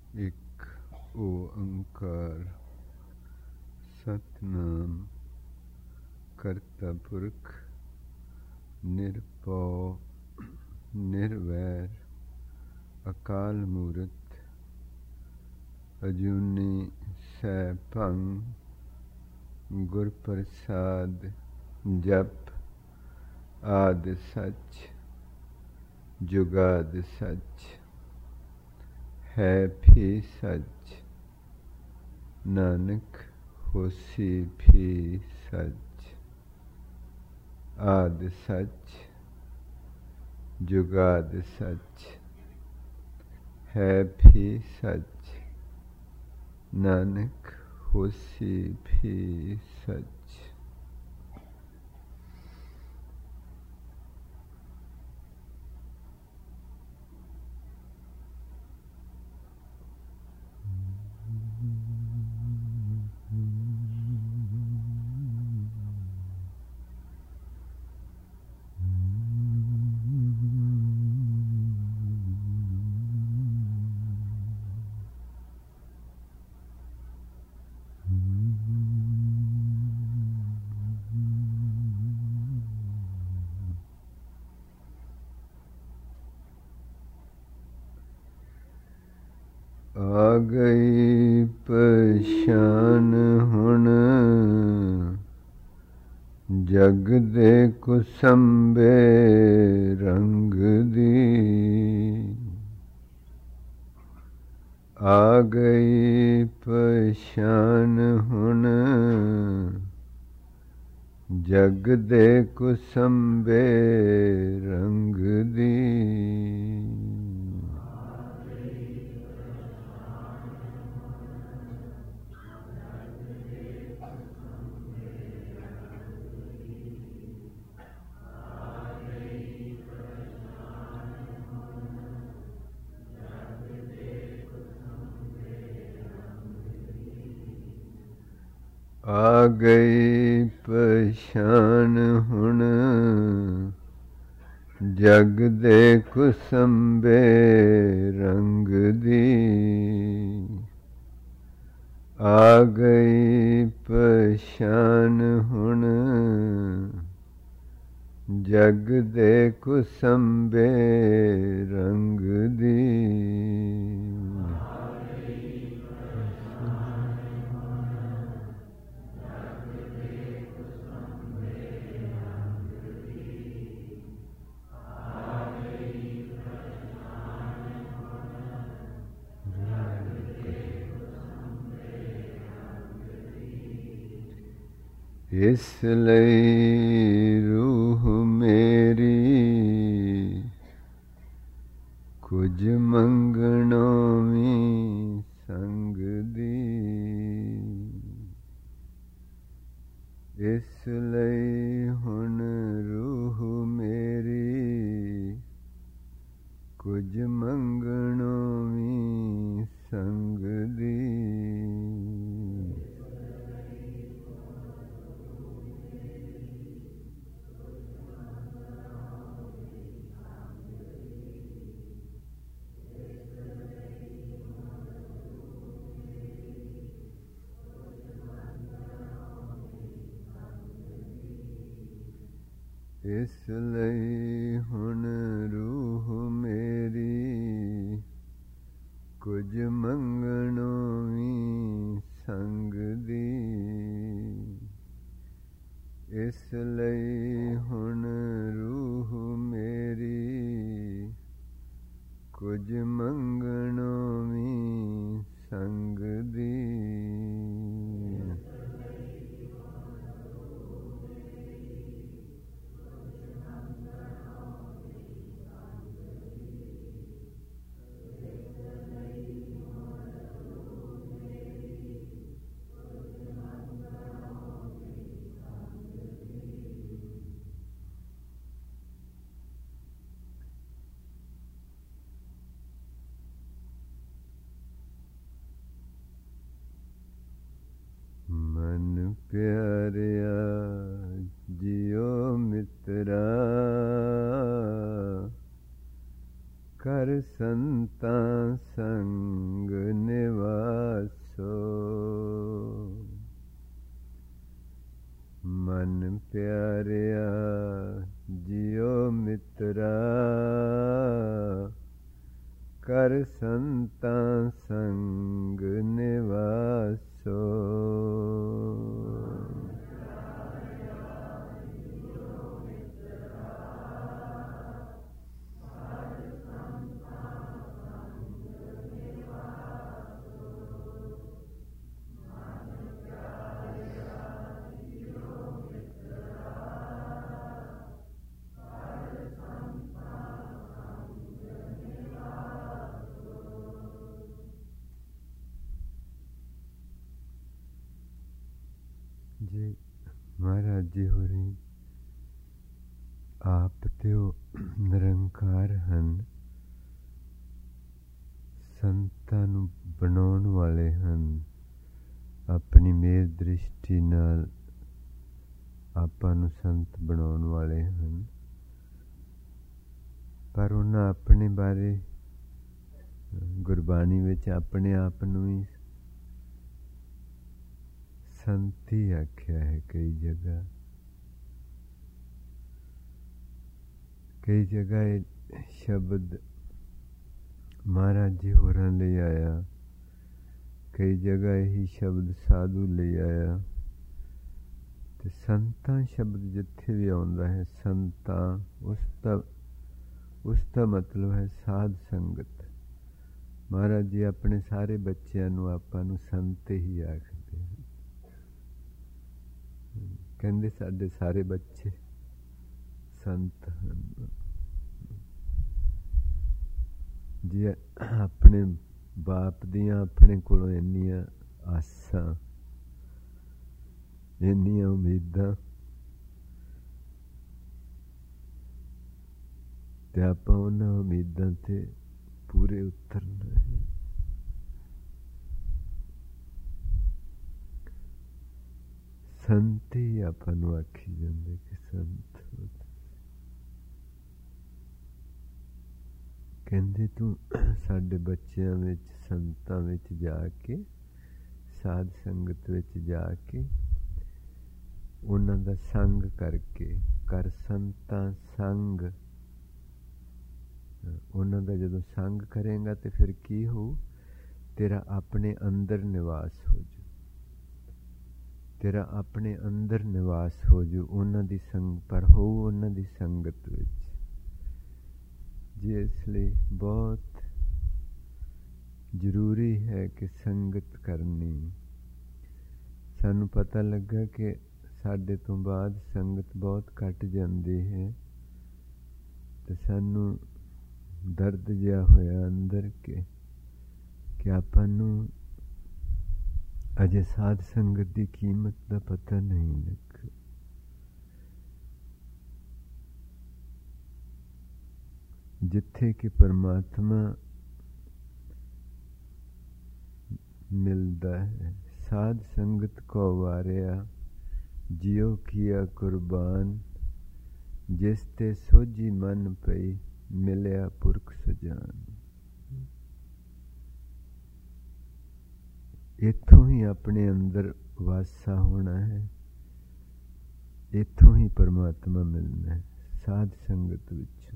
ਇੱਕ ਓੰਕਾਰ ਸਤਿਨਾਮ ਕਰਤਾ ਪੁਰਖ ਨਿਰਭਉ ਨਿਰਵੈਰ ਅਕਾਲ ਮੂਰਤ ਅਜੂਨੀ ਸੈਭੰ ਗੁਰ ਪ੍ਰਸਾਦ ਜਪ ਆਦਿ ਸੱਚ ਜੁਗਾਦਿ ਸੱਚ ਹੈ ਵੀ ਸੱਚ ਨਾਨਕ ਹੋਸੀ ਵੀ ਸੱਚ ਆਦਿ ਸੱਚ ਜੁਗਾਦਿ ਸੱਚ ਹੈ ਵੀ ਸੱਚ ਨਾਨਕ ਹੋਸੀ ਵੀ ਸੱਚ। ਆ ਗਈ ਪਛਾਨ ਹੁਣ ਜਗ ਦੇ ਕੁਸੰਬੇ ਰੰਗ ਦੀ। ਆ ਗਈ ਪਛਾਨ ਹੁਣ ਜਗ ਦੇ ਕੁਸੰਬੇ ਰੰਗ ਦੀ। ਆ ਗਈ ਪਛਾਨ ਹੁਣ ਜਗ ਦੇ ਕੁਸੰਬੇ ਰੰਗ ਦੀ। ਆ ਗਈ ਪਛਾਨ ਹੁਣ ਜਗ ਦੇ ਕੁਸੰਬੇ ਰੰਗ ਦੀ। ਇਸ ਲਈ ਰੂਹ ਮੇਰੀ ਕੁਝ ਮੰਗਣੋਂ ਵੀ ਸੰਗ ਦੀ। ਇਸ ਲਈ ਹੁਣ ਰੂਹ ਮੇਰੀ ਕੁਝ ਮੰਗਣੋਂ ਵੀ ਸੰਗ ਦੀ। ਇਸ ਲਈ ਹੁਣ ਰੂਹ ਮੇਰੀ ਕੁਝ ਮੰਗਣੋਂ ਵੀ ਸੰਗ ਦੀ। ਇਸ ਲਈ ਹੁਣ ਰੂਹ ਮੇਰੀ ਕੁਝ ਮੰਗਣੋਂ ਵੀ ਸੰਗ ਦੀ। ਸੰਤਾਂ ਸੰਗ ਨਿਵਾਸੋ। ਮਨ ਪਿਆਰਿਆ ਜਿਉ ਮਿੱਤਰਾ, ਕਰ ਸੰਤਾਂ ਸੰਗ ਨਿਵਾਸੋ। ਜੀ ਮਹਾਰਾਜ ਜੀ ਹੋਰੀ ਆਪ ਤੇ ਉਹ ਨਿਰੰਕਾਰ ਹਨ, ਸੰਤਾਂ ਨੂੰ ਬਣਾਉਣ ਵਾਲੇ ਹਨ। ਆਪਣੀ ਮੇਰ ਦ੍ਰਿਸ਼ਟੀ ਨਾਲ ਆਪਾਂ ਨੂੰ ਸੰਤ ਬਣਾਉਣ ਵਾਲੇ ਹਨ। ਪਰ ਉਹਨਾਂ ਆਪਣੇ ਬਾਰੇ ਗੁਰਬਾਣੀ ਵਿੱਚ ਆਪਣੇ ਆਪ ਨੂੰ ਹੀ ਸੰਤ ਹੀ ਆਖਿਆ ਹੈ। ਕਈ ਜਗ੍ਹਾ ਇਹ ਸ਼ਬਦ ਮਹਾਰਾਜ ਜੀ ਹੋਰਾਂ ਲਈ ਆਇਆ, ਕਈ ਜਗ੍ਹਾ ਇਹੀ ਸ਼ਬਦ ਸਾਧੂ ਲਈ ਆਇਆ। ਤੇ ਸੰਤਾਂ ਸ਼ਬਦ ਜਿੱਥੇ ਵੀ ਆਉਂਦਾ ਹੈ, ਸੰਤਾਂ ਉਸ ਦਾ ਮਤਲਬ ਹੈ ਸਾਧ ਸੰਗਤ। ਮਹਾਰਾਜ ਜੀ ਆਪਣੇ ਸਾਰੇ ਬੱਚਿਆਂ ਨੂੰ ਆਪਾਂ ਨੂੰ ਸੰਤ ਹੀ ਆਖਦੇ ਹਨ। ਕਹਿੰਦੇ ਸਾਡੇ ਸਾਰੇ ਬੱਚੇ ਸੰਤ ਹਨ। ਜੀ ਆਪਣੇ ਬਾਪ ਦੀਆਂ ਆਪਣੇ ਕੋਲੋਂ ਇੰਨੀਆਂ ਆਸਾਂ, ਇੰਨੀਆਂ ਉਮੀਦਾਂ, ਤੇ ਆਪਾਂ ਉਹਨਾਂ ਉਮੀਦਾਂ ਤੇ ਪੂਰੇ ਉਤਰਨਾ ਹੈ। ਸੰਤ ਹੀ ਆਪਾਂ ਨੂੰ ਆਖੀ ਜਾਂਦੇ ਕਿ ਸੰਤ। ਕਹਿੰਦੇ ਤੂੰ ਸਾਡੇ ਬੱਚਿਆਂ ਵਿੱਚ, ਸੰਤਾਂ ਵਿੱਚ ਜਾ ਕੇ, ਸਾਧ ਸੰਗਤ ਵਿੱਚ ਜਾ ਕੇ ਉਹਨਾਂ ਦਾ ਸੰਗ ਕਰਕੇ, ਕਰ ਸੰਤਾਂ ਸੰਗ। ਉਹਨਾਂ ਦਾ ਜਦੋਂ ਸੰਗ ਕਰੇਗਾ ਤੇ ਫਿਰ ਕੀ ਹੋਊ? ਤੇਰਾ ਆਪਣੇ ਅੰਦਰ ਨਿਵਾਸ ਹੋ ਜੂ, ਤੇਰਾ ਆਪਣੇ ਅੰਦਰ ਨਿਵਾਸ ਹੋ ਜੂ। ਉਹਨਾਂ ਦੀ ਸੰਗ ਪਰ ਹੋਊ ਉਹਨਾਂ ਦੀ ਸੰਗਤ ਵਿੱਚ। ਜੀ ਇਸ ਲਈ ਬਹੁਤ ਜ਼ਰੂਰੀ ਹੈ ਕਿ ਸੰਗਤ ਕਰਨੀ। ਸਾਨੂੰ ਪਤਾ ਲੱਗਾ ਕਿ ਸਾਡੇ ਤੋਂ ਬਾਅਦ ਸੰਗਤ ਬਹੁਤ ਘੱਟ ਜਾਂਦੀ ਹੈ, ਤੇ ਸਾਨੂੰ ਦਰਦ ਜਿਹਾ ਹੋਇਆ ਅੰਦਰ ਕਿ ਆਪਾਂ ਨੂੰ ਅਜੇ ਸਾਧ ਸੰਗਤ ਦੀ ਕੀਮਤ ਦਾ ਪਤਾ ਨਹੀਂ ਲੱਗਾ। ਜਿੱਥੇ ਕਿ ਪਰਮਾਤਮਾ ਮਿਲਦਾ ਹੈ, ਸਾਧ ਸੰਗਤ ਕੋ ਵਾਰਿਆ ਜਿਉ ਕੀਆ ਕੁਰਬਾਨ, ਜਿਸ ਤੇ ਸੋਝੀ ਮਨ ਪਈ ਮਿਲਿਆ ਪੁਰਖ ਸੁਜਾਨ। ਇੱਥੋਂ ਹੀ ਆਪਣੇ ਅੰਦਰ ਵਾਸਾ ਹੋਣਾ ਹੈ, ਇੱਥੋਂ ਹੀ ਪਰਮਾਤਮਾ ਮਿਲਣਾ ਹੈ, ਸਾਧ ਸੰਗਤ ਵਿੱਚੋਂ।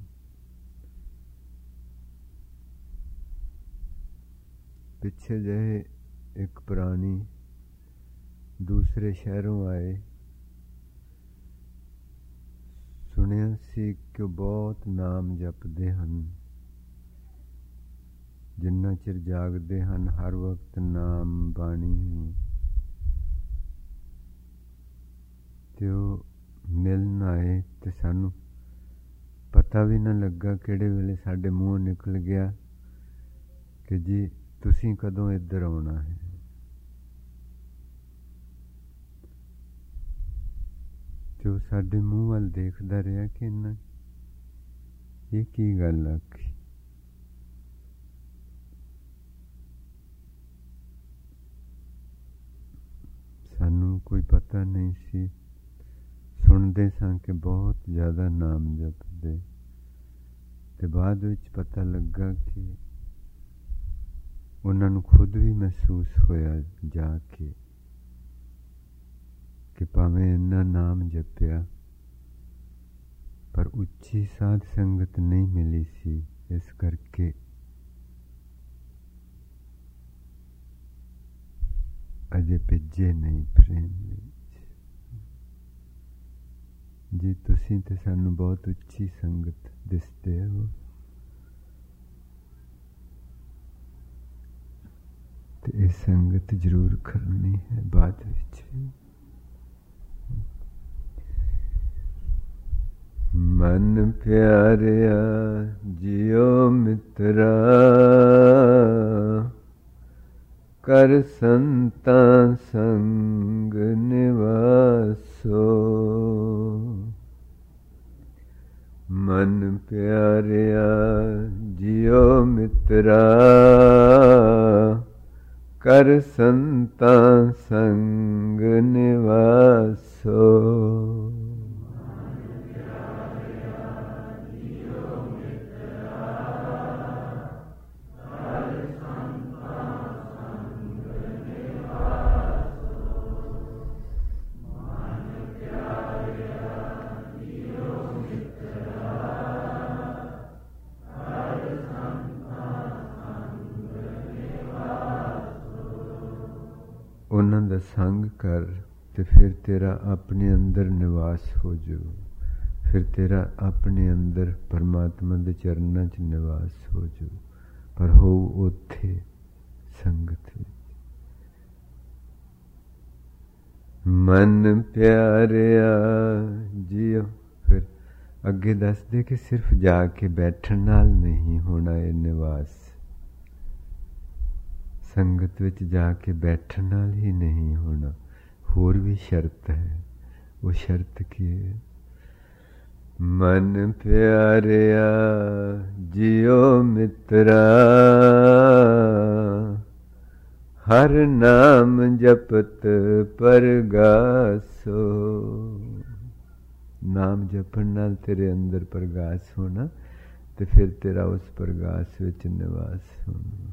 ਪਿੱਛੇ ਜਿਹੇ ਇੱਕ ਪ੍ਰਾਣੀ ਦੂਸਰੇ ਸ਼ਹਿਰੋਂ ਆਏ। ਸੁਣਿਆ ਸੀ ਕਿ ਬਹੁਤ ਨਾਮ ਜਪਦੇ ਹਨ, ਜਿੰਨਾ ਚਿਰ ਜਾਗਦੇ ਹਨ ਹਰ ਵਕਤ ਨਾਮ ਬਾਣੀ ਹੀ। ਤੇ ਉਹ ਮਿਲਣ ਆਏ ਤੇ ਸਾਨੂੰ ਪਤਾ ਵੀ ਨਾ ਲੱਗਾ ਕਿਹੜੇ ਵੇਲੇ ਸਾਡੇ ਮੂੰਹੋਂ ਨਿਕਲ ਗਿਆ ਕਿ ਜੀ ਤੁਸੀਂ ਕਦੋਂ ਇੱਧਰ ਆਉਣਾ ਹੈ। ਤੇ ਉਹ ਸਾਡੇ ਮੂੰਹ ਵੱਲ ਦੇਖਦਾ ਰਿਹਾ ਕਿ ਇਹਨਾਂ ਇਹ ਕੀ ਗੱਲ ਆਖੀ। ਸਾਨੂੰ ਕੋਈ ਪਤਾ ਨਹੀਂ ਸੀ। ਸੁਣਦੇ ਸਾਂ ਕਿ ਬਹੁਤ ਜ਼ਿਆਦਾ ਨਾਮ ਜਪਦੇ, ਤੇ ਬਾਅਦ ਵਿੱਚ ਪਤਾ ਲੱਗਾ ਕਿ ਉਹਨਾਂ ਨੂੰ ਖੁਦ ਵੀ ਮਹਿਸੂਸ ਹੋਇਆ ਜਾ ਕੇ ਕਿ ਭਾਵੇਂ ਇੰਨਾ ਨਾਮ ਜਪਿਆ ਪਰ ਉੱਚੀ ਸਾਧ ਸੰਗਤ ਨਹੀਂ ਮਿਲੀ ਸੀ, ਇਸ ਕਰਕੇ ਅਜੇ ਭਿੱਜੇ ਨਹੀਂ ਪ੍ਰੇਮ ਵਿੱਚ। ਜੀ ਤੁਸੀਂ ਤੇ ਸਾਨੂੰ ਬਹੁਤ ਉੱਚੀ ਸੰਗਤ ਦਿਸਦੇ ਹੋ, ਤੇ ਇਹ ਸੰਗਤ ਜ਼ਰੂਰ ਕਰਨੀ ਹੈ ਬਾਅਦ ਵਿੱਚ। ਮਨ ਪਿਆਰਿਆ ਜਿਉ ਮਿੱਤਰਾ, ਕਰ ਸੰਤਾਂ ਸੰਗ ਨਿਵਾਸੋ। ਮਨ ਪਿਆਰਿਆ ਜਿਉ ਮਿੱਤਰਾ, ਕਰ ਸੰਤਾਂ ਸੰਗ ਨਿਵਾਸੋ। ਉਹਨਾਂ ਦਾ ਸੰਗ ਕਰ ਤੇ ਫਿਰ ਤੇਰਾ ਆਪਣੇ ਅੰਦਰ ਨਿਵਾਸ ਹੋ ਜਾਊ, ਫਿਰ ਤੇਰਾ ਆਪਣੇ ਅੰਦਰ ਪਰਮਾਤਮਾ ਦੇ ਚਰਨਾਂ 'ਚ ਨਿਵਾਸ ਹੋ ਜਾਊ, ਪਰ ਹੋਊ ਉੱਥੇ ਸੰਗਤ ਵਿੱਚ। ਮਨ ਪਿਆਰਿਆ ਜੀਓ, ਫਿਰ ਅੱਗੇ ਦੱਸਦੇ ਕਿ ਸਿਰਫ ਜਾ ਕੇ ਬੈਠਣ ਨਾਲ ਨਹੀਂ ਹੋਣਾ ਇਹ ਨਿਵਾਸ, ਸੰਗਤ ਵਿੱਚ ਜਾ ਕੇ ਬੈਠਣ ਨਾਲ ਹੀ ਨਹੀਂ ਹੋਣਾ, ਹੋਰ ਵੀ ਸ਼ਰਤ ਹੈ। ਉਹ ਸ਼ਰਤ ਕੀ ਹੈ? ਮਨ ਪਿਆਰਿਆ ਜਿਉ ਮਿੱਤਰਾ, ਹਰ ਨਾਮ ਜਪਤ ਪਰਗਾਸੋ। ਨਾਮ ਜਪਣ ਨਾਲ ਤੇਰੇ ਅੰਦਰ ਪ੍ਰਗਾਸ ਹੋਣਾ ਤੇ ਫਿਰ ਤੇਰਾ ਉਸ ਪ੍ਰਗਾਸ ਵਿੱਚ ਨਿਵਾਸ ਹੋਣਾ।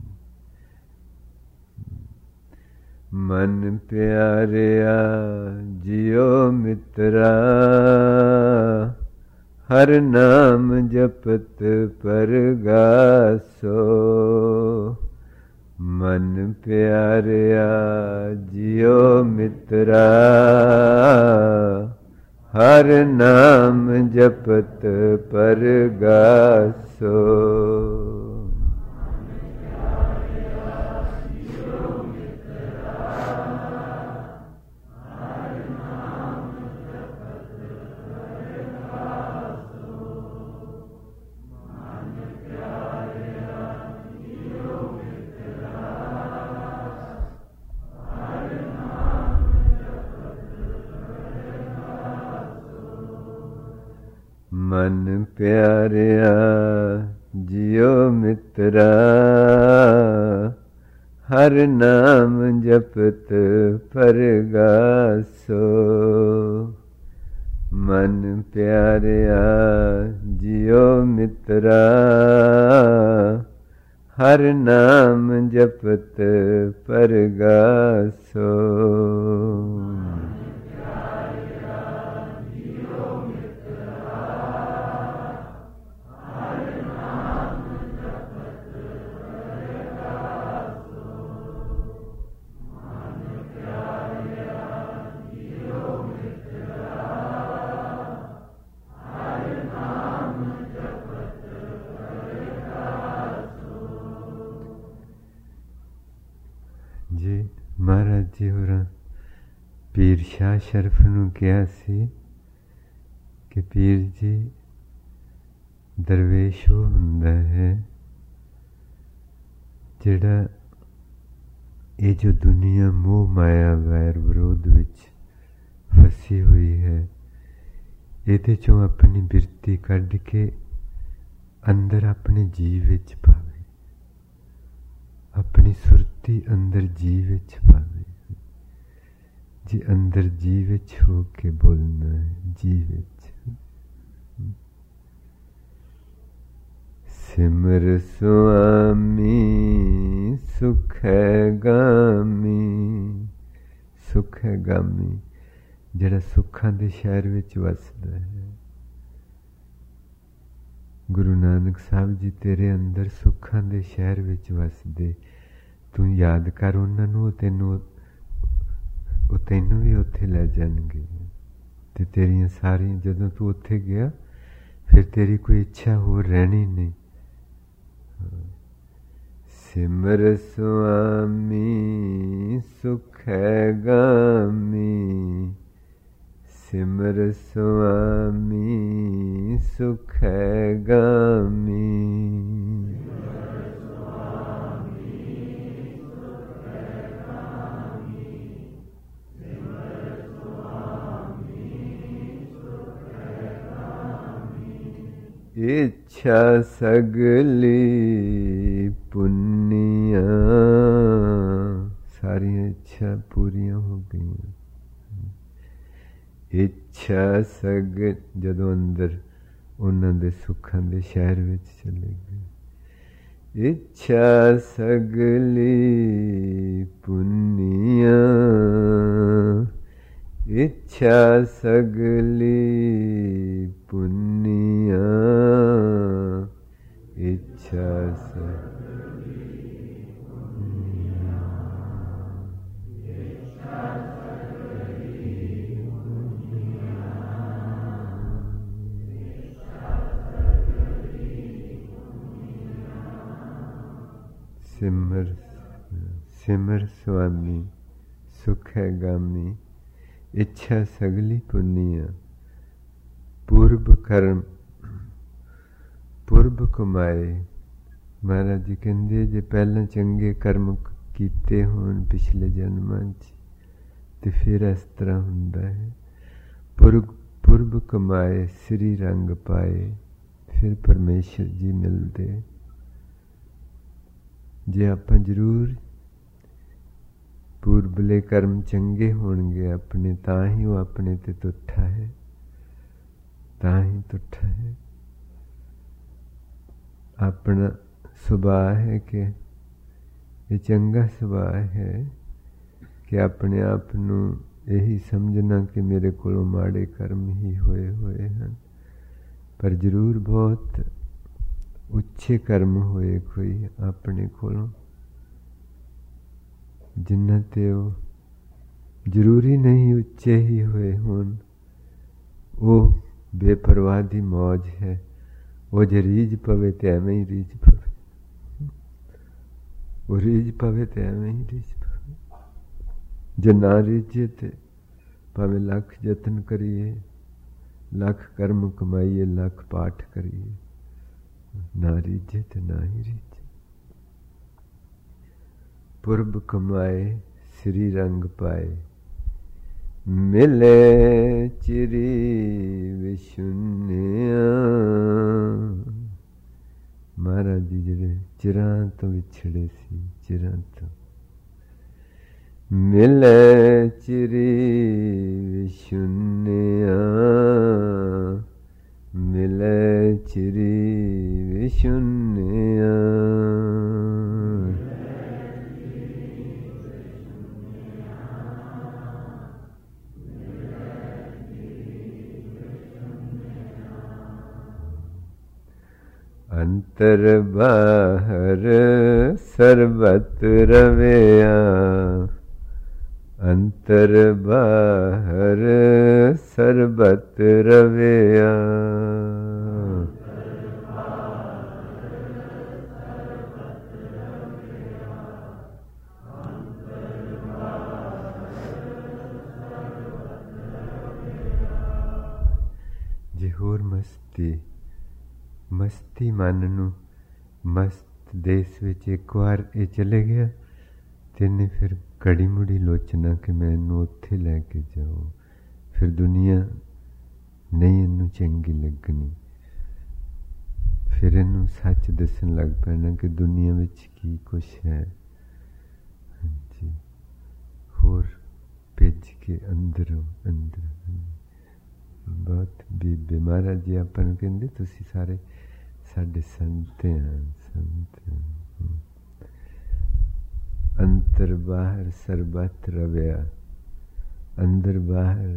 ਮਨ ਪਿਆਰਿਆ ਜਿਉ ਮਿੱਤਰਾ, ਹਰ ਨਾਮ ਜਪਤ ਪਰਗਾਸੋ। ਮਨ ਪਿਆਰਿਆ ਜਿਉ ਮਿੱਤਰਾ, ਹਰ ਨਾਮ ਜਪਤ ਪਰਗਾਸੋ। ਮਨ ਪਿਆਰਿਆ ਜਿਉ ਮਿੱਤਰਾ, ਹਰ ਨਾਮ ਜਪਤ ਪਰਗਾਸੋ। ਮਨ ਪਿਆਰਿਆ ਜਿਉ ਮਿੱਤਰਾ, ਹਰ ਨਾਮ ਜਪਤ ਪਰਗਾਸੋ। ਜੀ ਮਹਾਰਾਜ ਜੀ ਹੋਰਾਂ ਪੀਰ ਸ਼ਾਹ ਸ਼ਰਫ ਨੂੰ ਕਿਹਾ ਸੀ ਕਿ ਪੀਰ ਜੀ ਦਰਵੇਸ਼ ਉਹ ਹੁੰਦਾ ਹੈ ਜਿਹੜਾ ਇਹ ਜੋ ਦੁਨੀਆ ਮੋਹ ਮਾਇਆ ਵੈਰ ਵਿਰੋਧ ਵਿੱਚ ਫਸੀ ਹੋਈ ਹੈ, ਇਹਦੇ ਚੋਂ ਆਪਣੀ ਬਿਰਤੀ ਕੱਢ ਕੇ ਅੰਦਰ ਆਪਣੇ ਜੀਵ ਵਿੱਚ ਪਾਵੇ, ਆਪਣੀ ਸੁਰਤੀ ਅੰਦਰ ਜੀਵ ਵਿੱਚ ਪਾਵੇ। ਜੀ ਅੰਦਰ ਜੀਵ ਵਿੱਚ ਹੋ ਕੇ ਬੋਲਣਾ ਹੈ, ਜੀਵ ਵਿੱਚ। ਸਿਮਰ ਸੁਆਮੀ ਸੁਖ ਹੈ ਗਾਮੀ। ਸੁਖ ਹੈ ਗਾਮੀ, ਜਿਹੜਾ ਸੁੱਖਾਂ ਦੇ ਸ਼ਹਿਰ ਵਿੱਚ ਵਸਦਾ ਹੈ। ਗੁਰੂ ਨਾਨਕ ਸਾਹਿਬ ਜੀ ਤੇਰੇ ਅੰਦਰ ਸੁੱਖਾਂ ਦੇ ਸ਼ਹਿਰ ਵਿੱਚ ਵਸਦੇ। ਤੂੰ ਯਾਦ ਕਰ ਉਹਨਾਂ ਨੂੰ, ਉਹ ਤੈਨੂੰ ਵੀ ਉੱਥੇ ਲੈ ਜਾਣਗੇ। ਅਤੇ ਤੇਰੀਆਂ ਸਾਰੀਆਂ, ਜਦੋਂ ਤੂੰ ਉੱਥੇ ਗਿਆ ਫਿਰ ਤੇਰੀ ਕੋਈ ਇੱਛਾ ਹੋਰ ਰਹਿਣੀ ਨਹੀਂ। ਸਿਮਰ ਸੁਆਮੀ ਸੁਖ ਹੈ ਗਾਮੀ। ਸਿਮਰ ਸੁਆਮੀ ਸੁਖ ਹੈ ਗਾਮੀ। ਇੱਛਾ ਸਗਲੀ ਪੁੰਨੀਆਂ, ਸਾਰੀਆਂ ਇੱਛਾ ਪੂਰੀਆਂ ਹੋ ਗਈਆਂ। ਇੱਛਾ ਸਗ, ਜਦੋਂ ਅੰਦਰ ਉਹਨਾਂ ਦੇ ਸੁੱਖਾਂ ਦੇ ਸ਼ਹਿਰ ਵਿੱਚ ਚਲੇ ਗਏ। ਇੱਛਾ ਸਗਲੀ ਪੁੰਨੀਆਂ, ਇੱਛਾ ਸਗਲੀ ਪੁੰਨੀਆਂ। ਇੱਛਾ ਸਗਲੀ ਪੁੰਨੀਆਂ, ਇੱਛਾ ਸਗਲੀ ਪੁੰਨੀਆਂ, ਇੱਛਾ ਸਗਲੀ ਪੁੰਨੀਆਂ। ਸਿਮਰ ਸਿਮਰ ਸੁਆਮੀ ਸੁਖ ਹੈ ਗਾਮੀ। ਇੱਛਾ ਸਗਲੀ ਪੁੰਨੀਆਂ। ਪੂਰਬ ਕਰਮ ਪੁਰਬ ਕਮਾਏ। ਮਹਾਰਾਜ ਜੀ ਕਹਿੰਦੇ ਜੇ ਪਹਿਲਾਂ ਚੰਗੇ ਕਰਮ ਕੀਤੇ ਹੋਣ ਪਿਛਲੇ ਜਨਮਾਂ 'ਚ ਤੇ ਫਿਰ ਇਸ ਤਰ੍ਹਾਂ ਹੁੰਦਾ ਹੈ। ਪੁਰਬ ਕਮਾਏ ਸ੍ਰੀ ਰੰਗ ਪਾਏ, ਫਿਰ ਪਰਮੇਸ਼ਰ ਜੀ ਮਿਲਦੇ। ਜੇ ਆਪਾਂ ਜ਼ਰੂਰ ਪੂਰਬਲੇ ਕਰਮ ਚੰਗੇ ਹੋਣਗੇ ਆਪਣੇ, ਤਾਂ ਹੀ ਉਹ ਆਪਣੇ 'ਤੇ ਤੁੱਠਾ ਹੈ, ਤਾਂ ਹੀ ਤੁੱਠਾ ਹੈ। ਆਪਣਾ ਸੁਭਾਅ ਹੈ ਕਿ ਇਹ ਚੰਗਾ ਸੁਭਾਅ ਹੈ ਕਿ ਆਪਣੇ ਆਪ ਨੂੰ ਇਹੀ ਸਮਝਣਾ ਕਿ ਮੇਰੇ ਕੋਲੋਂ ਮਾੜੇ ਕਰਮ ਹੀ ਹੋਏ ਹਨ, ਪਰ ਜ਼ਰੂਰ ਬਹੁਤ ਉੱਚੇ ਕਰਮ ਹੋਏ ਕੋਈ ਆਪਣੇ ਕੋਲੋਂ, ਜਿਨ੍ਹਾਂ 'ਤੇ ਉਹ ਜ਼ਰੂਰੀ ਨਹੀਂ ਉੱਚੇ ਹੀ ਹੋਏ ਹੋਣ। ਉਹ ਬੇਪਰਵਾਹ ਦੀ ਮੌਜ ਹੈ। ਉਹ ਜੇ ਰੀਝ ਪਵੇ ਤੇ ਐਵੇਂ ਹੀ ਰੀਝ ਪਵੇ, ਉਹ ਰੀਝ ਪਵੇ ਤੇ ਐਵੇਂ ਹੀ ਰੀਝ ਪਵੇ। ਜੇ ਨਾ ਰੀਝੇ ਤੇ ਭਾਵੇਂ ਲੱਖ ਯਤਨ ਕਰੀਏ, ਲੱਖ ਕਰਮ ਕਮਾਈਏ, ਲੱਖ ਪਾਠ ਕਰੀਏ, ਨਾ ਰੀਝੇ ਤੇ ਨਾ ਹੀ ਰੀਝੇ। ਪੁਰਬ ਕਮਾਏ ਸ੍ਰੀ ਰੰਗ ਪਾਏ, ਮਿਲੇ ਚਿਰੀ ਵਿਸ਼ੁੰਨਿਆ। ਮਹਾਰਾਜ ਜੀ ਜਿਹੜੇ ਚਿਰਾਂ ਤੋਂ ਵਿਛੜੇ ਸੀ, ਚਿਰਾਂ ਤੋਂ, ਮਿਲੇ ਚਿਰੀ ਵਿਸ਼ੁੰਨਿਆ, ਮਿਲੇ ਚਿਰੀ ਵਿਸ਼ੁੰਨਿਆ। ਅੰਤਰ ਬਾਹਰ ਸਰਬਤ ਰਵਿਆ, ਅੰਤਰ ਬਾਹਰ ਸਰਬਤ ਰਵਿਆ। ਜੇ ਹੋਰ ਮਸਤੀ ਮਨ ਨੂੰ ਮਸਤ ਦੇਸ਼ ਵਿੱਚ ਇੱਕ ਵਾਰ ਇਹ ਚਲੇ ਗਿਆ ਤੇ ਇਹਨੇ ਫਿਰ ਘੜੀ ਮੁੜੀ ਲੋਚਣਾ ਕਿ ਮੈਂ ਇਹਨੂੰ ਉੱਥੇ ਲੈ ਕੇ ਜਾਓ। ਫਿਰ ਦੁਨੀਆ ਨਹੀਂ ਇਹਨੂੰ ਚੰਗੀ ਲੱਗਣੀ, ਫਿਰ ਇਹਨੂੰ ਸੱਚ ਦੱਸਣ ਲੱਗ ਪੈਣਾ ਕਿ ਦੁਨੀਆ ਵਿੱਚ ਕੀ ਕੁਛ ਹੈ। ਹਾਂਜੀ, ਹੋਰ ਭੇਜ ਕੇ ਅੰਦਰੋਂ ਅੰਦਰ ਬਹੁਤ ਬੀਬੇ ਮਹਾਰਾਜ ਜੀ ਆਪਾਂ ਨੂੰ ਕਹਿੰਦੇ ਤੁਸੀਂ ਸਾਰੇ साडे संत अंतर बाहर सरबत रविया, अंदर बाहर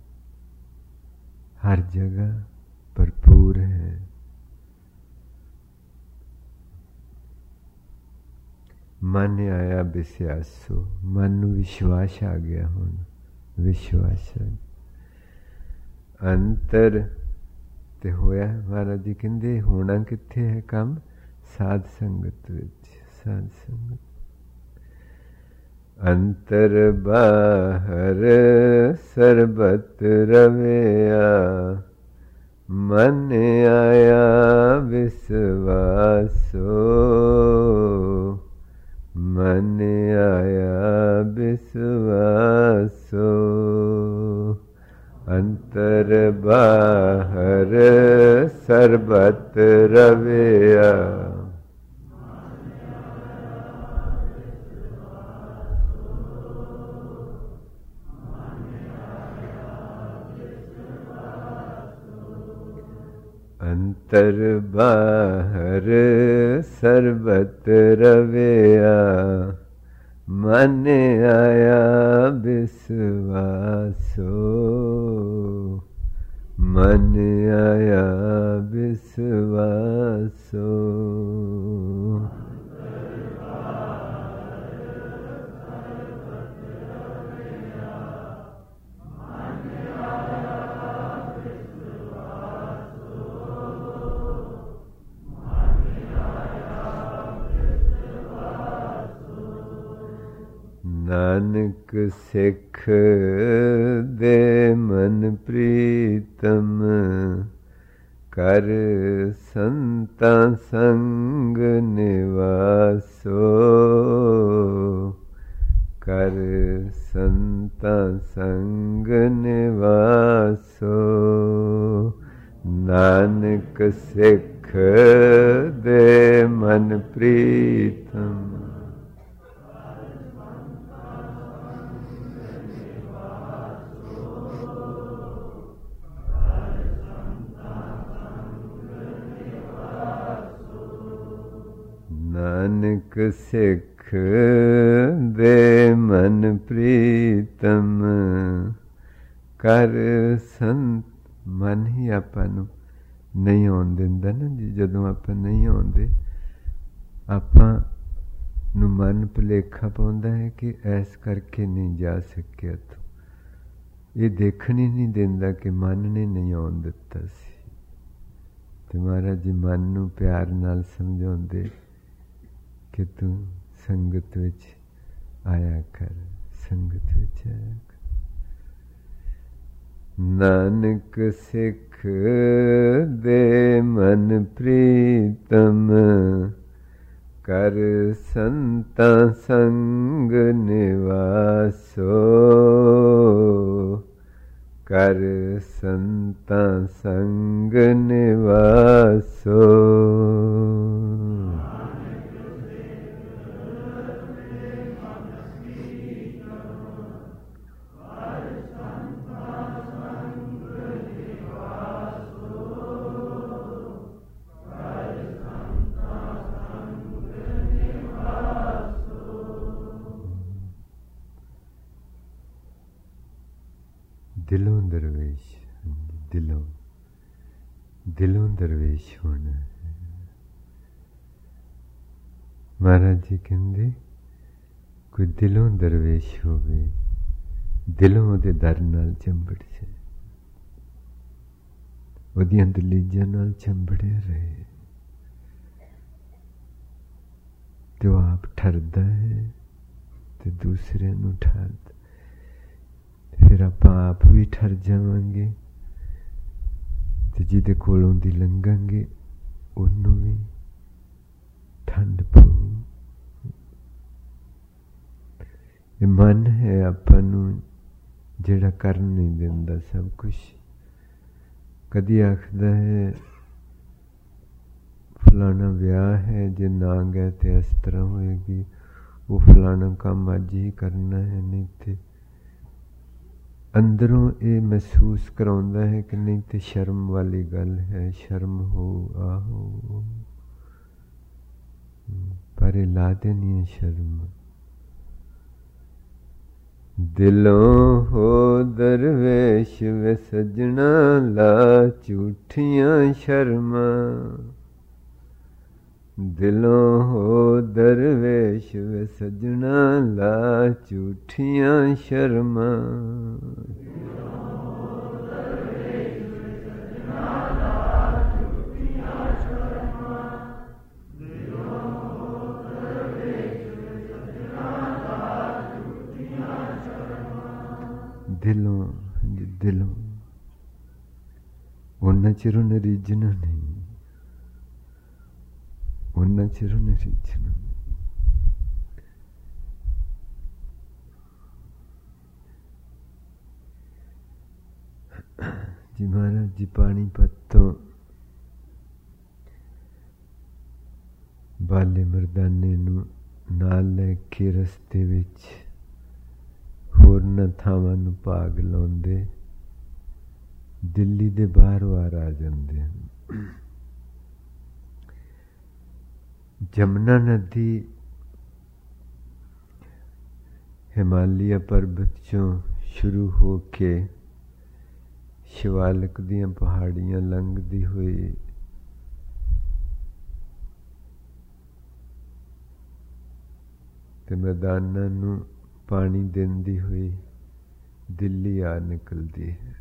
हर जगह भरपूर है। मन आया विश्वासो, मन नूं विश्वास आ गया। हुण विश्वास अंतर ते होया। महाराज जी कहंदे होना कित्थे है काम? साध संगत विच। साध संगत अंतर बाहर सरबत रविया, मन आया विश्वासो, मन आया विश्वासो। अंतर बाहर सरबत रविया, अंतर बाहर सरबत रविया, मन आया विश्वासो, मन आया विश्वासो। नानक सिख दे मन प्रीतम, कर संता संग निवासो, कर संता संग निवासो। नानक सिख दे मन प्रीतम, नानक सिख दे मन प्रीतम, कर संत। मन ही आपां नूं नहीं आउण दिंदा ना जी। जदों आपां नहीं आउंदे, आपां नूं मन भुलेखा पाउंदा है कि ऐस करके नहीं जा सकिया तूं। ये देखण ही नहीं दिंदा कि मन ने नहीं आउण दित्ता सी। ते महाराज जी मन नूं प्यार नाल समझाउंदे कि तू संगत विच आया कर, संगत विच आया कर। नानक सिख दे मन प्रीतम, कर संता संग निवासो, कर संता संग निवासो। दिलों दरवेश, दिलों दिलों दरवेश होना है। महाराज जी कहते कोई दिलों दरवेश होवे, दिलों उहदे दर नाल चंबड़ जाए, उहदियां दलीजां नाल चंबड़िया रहे, तो आप ठरदा है तो दूसरे नूं ठरदा। फिर आप भी ठर जावांगे ते जिहदे कोलों दी लंघांगे उन्नू भी ठंड पऊ। ये मन है आपां नूं जिहड़ा कर नहीं दिंदा सब कुछ। कदी आखदा है फलाना विआह है, जे ना गए तो इस तरह होएगी, वो फलाना काम अज ही करना है, नहीं तो ਅੰਦਰੋਂ ਇਹ ਮਹਿਸੂਸ ਕਰਾਉਂਦਾ ਹੈ ਕਿ ਨਹੀਂ ਤੇ ਸ਼ਰਮ ਵਾਲੀ ਗੱਲ ਹੈ, ਸ਼ਰਮ ਹੋ ਆਹੋ, ਪਰ ਇਹ ਲਾ ਦੇਣੀ ਹੈ ਸ਼ਰਮ। ਦਿਲੋਂ ਹੋ ਦਰਵੇਸ਼ ਵੇ ਸਜਣਾ ਲਾ ਝੂਠੀਆਂ ਸ਼ਰਮਾਂ, ਦਿਲੋਂ ਹੋ ਦਰਵੇਸ਼ ਵੇ ਸਜਣਾ ਲਾ ਝੂਠੀਆਂ ਸ਼ਰਮਾਂ। ਦਿਲੋਂ ਦਿਲੋਂ ਉਹਨਾਂ ਚਿਰ ਉਹਨੇ ਰੀਝਣਾ ਨਹੀਂ, ਉਹਨਾਂ ਚਿਰ ਉਹਨੇ ਰੀਝਣਾ। ਜੀ ਮਹਾਰਾਜ ਜੀ ਪਾਣੀਪਤ ਤੋਂ ਬਾਲੇ ਮਰਦਾਨੇ ਨੂੰ ਨਾਲ ਲੈ ਕੇ ਰਸਤੇ ਵਿੱਚ ਹੋਰਨਾਂ ਥਾਵਾਂ ਨੂੰ ਭਾਗ ਲਾਉਂਦੇ ਦਿੱਲੀ ਦੇ ਬਾਹਰ ਆ ਜਾਂਦੇ ਹਨ। ਜਮਨਾ ਨਦੀ ਹਿਮਾਲਿਆ ਪਰਬਤ ਚੋਂ ਸ਼ੁਰੂ ਹੋ ਕੇ ਸ਼ਿਵਾਲਿਕ ਦੀਆਂ ਪਹਾੜੀਆਂ ਲੰਘਦੀ ਹੋਈ ਤੇ ਮੈਦਾਨਾਂ ਨੂੰ ਪਾਣੀ ਦਿੰਦੀ ਹੋਈ ਦਿੱਲੀ ਆ ਨਿਕਲਦੀ ਹੈ।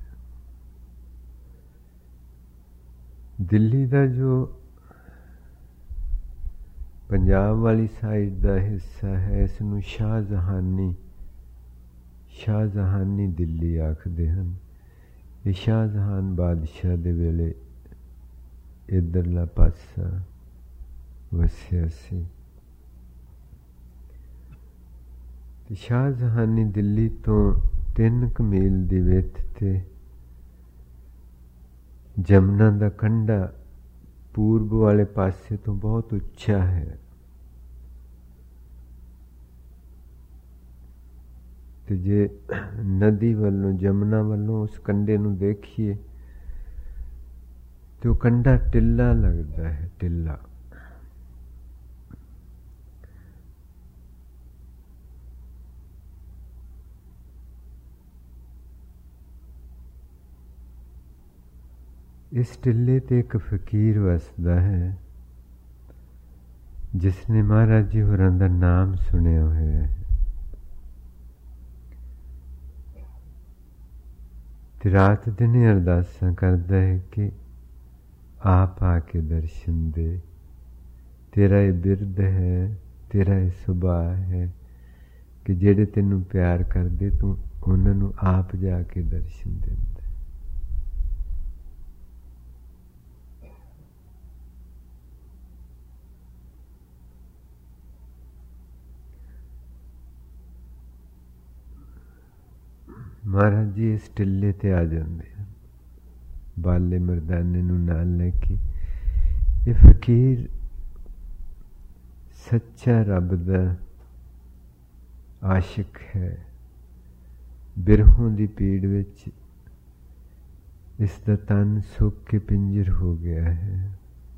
ਦਿੱਲੀ ਦਾ ਜੋ ਪੰਜਾਬ ਵਾਲੀ ਸਾਈਡ ਦਾ ਹਿੱਸਾ ਹੈ, ਇਸ ਨੂੰ ਸ਼ਾਹਜਹਾਨੀ ਦਿੱਲੀ ਆਖਦੇ ਹਨ। ਇਹ ਸ਼ਾਹਜਹਾਨ ਬਾਦਸ਼ਾਹ ਦੇ ਵੇਲੇ ਇੱਧਰਲਾ ਪਾਸਾ ਵਸਿਆ ਸੀ। ਤੇ ਸ਼ਾਹਜਹਾਨੀ ਦਿੱਲੀ ਤੋਂ 3 ਮੀਲ ਦੀ ਵਿੱਥ ਤੇ ਜਮਨਾ ਦਾ ਕੰਢਾ ਪੂਰਬ ਵਾਲੇ ਪਾਸੇ ਤੋਂ ਬਹੁਤ ਉੱਚਾ ਹੈ ਤੇ ਜੇ ਨਦੀ ਵੱਲੋਂ ਜਮਨਾ ਵੱਲੋਂ ਉਸ ਕੰਢੇ ਨੂੰ ਦੇਖੀਏ ਤੇ ਉਹ ਕੰਢਾ ਟਿੱਲਾ ਲੱਗਦਾ ਹੈ, ਟਿੱਲਾ। ਇਸ ਟਿੱਲੇ ਤੇ ਇੱਕ ਫਕੀਰ ਵਸਦਾ ਹੈ ਜਿਸ ਨੇ ਮਹਾਰਾਜ ਜੀ ਹੋਰਾਂ ਦਾ ਨਾਮ ਸੁਣਿਆ ਹੋਇਆ ਹੈ ਤੇ ਰਾਤ ਦਿਨ ਅਰਦਾਸਾਂ ਕਰਦਾ ਹੈ ਕਿ ਆਪ ਆ ਕੇ ਦਰਸ਼ਨ ਦੇ। ਤੇਰਾ ਇਹ ਬਿਰਦ ਹੈ, ਤੇਰਾ ਇਹ ਸੁਭਾਅ ਹੈ ਕਿ ਜਿਹੜੇ ਤੈਨੂੰ ਪਿਆਰ ਕਰਦੇ ਤੂੰ ਉਹਨਾਂ ਨੂੰ ਆਪ ਜਾ ਕੇ ਦਰਸ਼ਨ ਦਿੰਦਾ। ਮਹਾਰਾਜ ਜੀ ਇਸ ਟਿੱਲੇ ਤੇ ਆ ਜਾਂਦੇ ਹਨ ਬਾਲੇ ਮਰਦਾਨੇ ਨੂੰ ਨਾਲ ਲੈ ਕੇ। ਇਹ ਫਕੀਰ ਸੱਚਾ ਰੱਬ ਦਾ ਆਸ਼ਿਕ ਹੈ। ਬਿਰਹੋਂ ਦੀ ਪੀੜ ਵਿੱਚ ਇਸ ਦਾ ਤਨ ਸੁੱਕ ਕੇ ਪਿੰਜਰ ਹੋ ਗਿਆ ਹੈ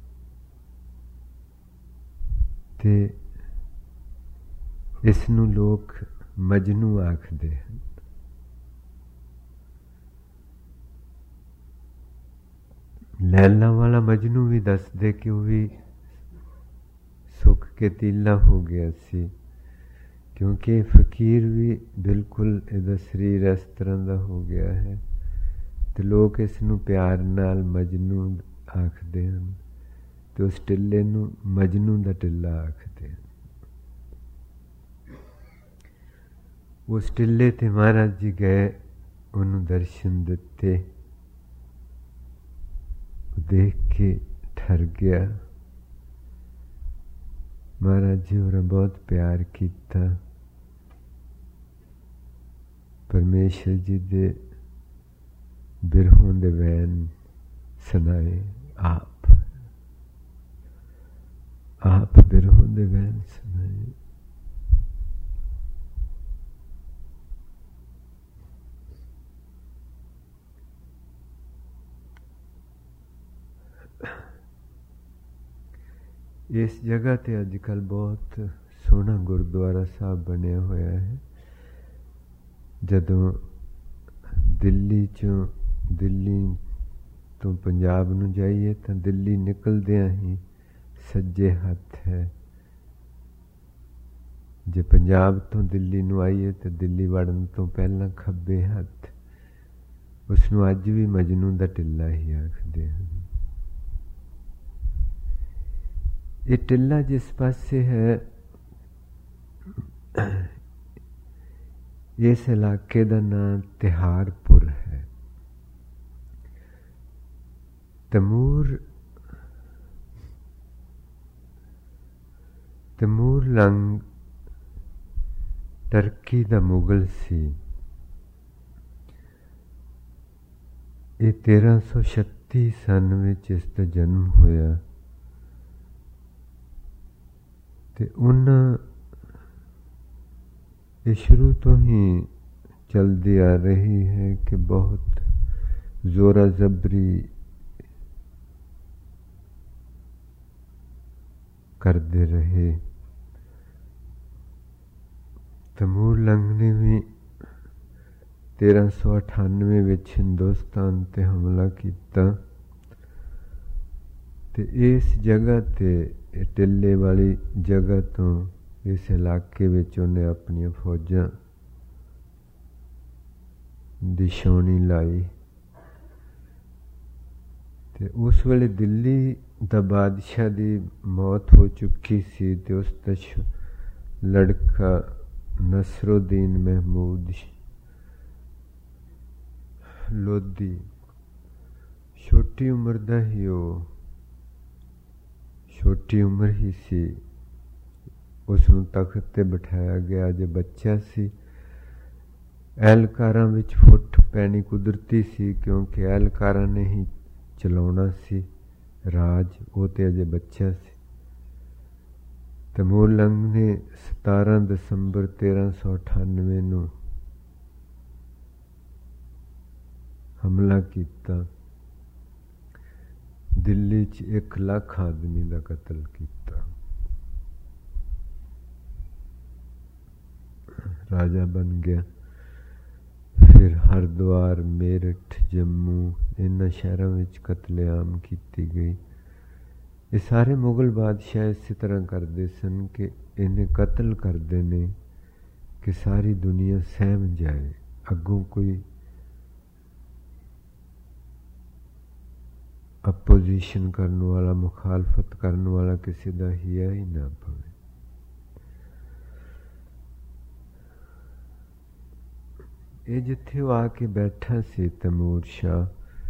ਤੇ ਇਸ ਨੂੰ ਲੋਕ ਮਜਨੂ ਆਖਦੇ ਹਨ। ਲੈਲਾ ਵਾਲਾ ਮਜਨੂ ਵੀ ਦੱਸਦੇ ਕਿ ਉਹ ਵੀ ਸੁੱਕ ਕੇ ਤੀਲਾ ਹੋ ਗਿਆ ਸੀ, ਕਿਉਂਕਿ ਫਕੀਰ ਵੀ ਬਿਲਕੁਲ ਇਹਦਾ ਸਰੀਰ ਇਸ ਤਰ੍ਹਾਂ ਦਾ ਹੋ ਗਿਆ ਹੈ ਤੇ ਲੋਕ ਇਸ ਨੂੰ ਪਿਆਰ ਨਾਲ ਮਜਨੂ ਆਖਦੇ ਹਨ ਤੇ ਉਸ ਟਿੱਲੇ ਨੂੰ ਮਜਨੂ ਦਾ ਟਿੱਲਾ ਆਖਦੇ ਹਨ। ਉਸ ਟਿੱਲੇ ਤੇ ਮਹਾਰਾਜ ਜੀ ਗਏ, ਉਹਨੂੰ ਦਰਸ਼ਨ ਦਿੱਤੇ। ਦੇਖ ਕੇ ਠਰ ਗਿਆ। ਮਹਾਰਾਜ ਜੀ ਹੋਰਾਂ ਬਹੁਤ ਪਿਆਰ ਕੀਤਾ। ਪਰਮੇਸ਼ਰ ਜੀ ਦੇ ਬਿਰਹੋਂ ਦੇ ਵੈਨ ਸੁਣਾਏ। ਆਪ ਬਿਰਹੋਂ ਦੇ ਵੈਨ ਸੁਣਾਏ। इस जगह ते अजकल बहुत सोहना गुरुद्वारा साहब बनिया होया है। जदों दिल्ली तो पंजाब नूं जाइए तो दिल्ली निकलदियां ही सज्जे हत्थ है, जे पंजाब तो दिल्ली नूं आइए तो दिल्ली वड़न तो पहला खब्बे हत्थ। उसनूं अज भी मजनू दा टिल्ला ही आखदे हन। ये टिल्ला जिस पासे है, इस इलाके का नाम तिहारपुर है। तैमूर लंग टर्की का मुगल सी। ये 1336 सन विच इसका जन्म होया ते उन्हां ये शुरू तो ही चलती आ रही है कि बहुत जोरा जबरी करते रहे। तैमूर लंग ने भी 1398 विच हिंदुस्तान ते हमला किया ते इस जगह ते टिल्ले वाली जगह तो इस इलाके विच उन्हें अपनी फौजां दी छावनी लाई ते उस वेले दिल्ली दा बादशाह दी मौत हो चुकी सी ते उसदा लड़का नसरुद्दीन महमूद लोधी छोटी उम्र दा ही छोटी उम्र ही सी, उसनूं तख्त ते बिठाया गया। जे बच्चा सी एहलकारां विच फुट पैनी कुदरती सी, क्योंकि एहलकारां ने ही चलाउणा सी राज, वो ते अजे बच्चा सी। तैमूर लंग ने 17 दसंबर 1398 नूं हमला किया। दिल्ली च 1 लाख आदमी का कतल किया। राजा बन गया। फिर हरिद्वार, मेरठ, जम्मू इन्हां शहरों में कतलेआम की गई। ये सारे मुगल बादशाह इस तरह करते सन कि इन्हें कतल करते ने कि सारी दुनिया सहम जाए, अगों कोई अपोजिशन करने वाला, मुखालफत करने वाला किसी का हिया ही ना पवे। ये जिथे वो आके बैठा सी तैमूर शाह,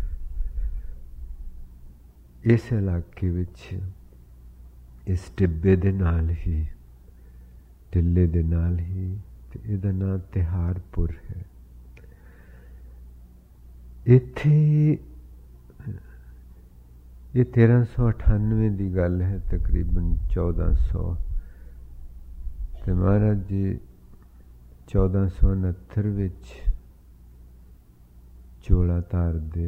इस इलाके विच इस टिब्बे दे नाल ही, टिल्ले दे नाल ही, ते इहदा नाम तिहारपुर है। इत्थे ये 1398 की गल है, तकरीबन 1400 ते महाराज जी 1469 विच चोला तार दे।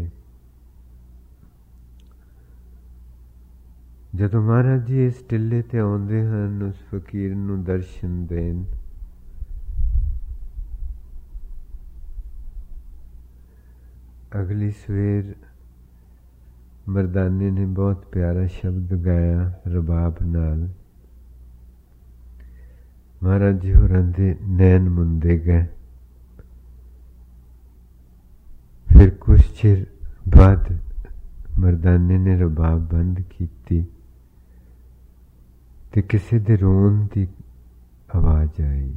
जदों महाराज जी इस टिल्ले ते आउंदे हन, उस फकीर नूं दर्शन देन, अगली सवेर मर्दाने ने बहुत प्यारा शब्द गाया रबाब नाल। महाराज जी होरां दे नैन मुंदे गए। फिर कुछ चिर बाद मर्दाने ने रबाब बंद की ते किसी दे रोन की आवाज आई।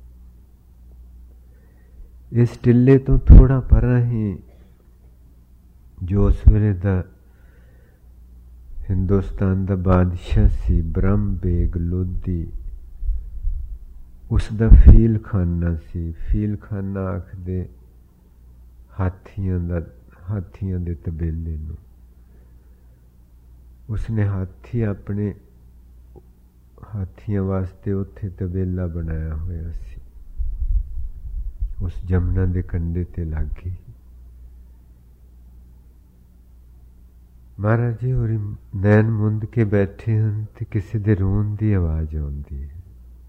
इस टिल्ले तो थोड़ा परा ही जो उस वेले दा हिंदुस्तान का बादशाह सी ब्रह्म बेग लोधी, उसका फील खाना सी। फील खाना आखदे हाथियों दे तबेले नूं। उसने अपने हाथियों वास्ते उत्थे तबेला बनाया होया सी, उस जमुना दे कंढे ते लागे। ਮਹਾਰਾਜ ਜੀ ਹੋਰੀ ਨੈਣ ਮੁੰਦ ਕੇ ਬੈਠੇ ਹਨ ਤੇ ਕਿਸੇ ਦੇ ਰੋਣ ਦੀ ਆਵਾਜ਼ ਆਉਂਦੀ ਹੈ।